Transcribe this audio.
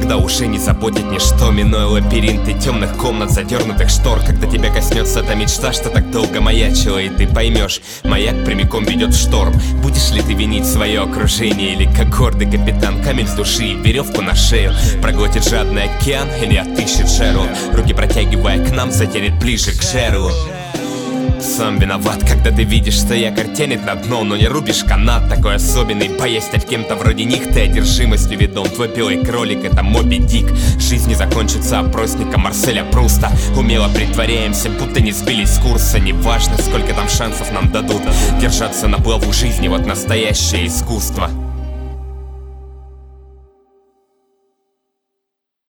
когда уже не заботит ничто, минуя лабиринты темных комнат, задернутых штор. Когда тебя коснется та мечта, что так долго маячила, и ты поймешь, маяк прямиком ведет в шторм. Будешь ли ты винить свое окружение, или как гордый капитан камень с души, веревку на шею проглотит жадный океан, или отыщет жерло, руки протягивая к нам, затянет ближе к жерлу. Сам виноват, когда ты видишь, что якорь тянет на дно, но не рубишь канат. Такой особенный, боясь стать кем-то вроде них, ты одержимостью ведом. Твой белый кролик — это Моби Дик. Жизнь не закончится опросником Марселя Пруста. Умело притворяемся, будто не сбились с курса. Неважно, сколько там шансов нам дадут держаться на плаву жизни, вот настоящее искусство.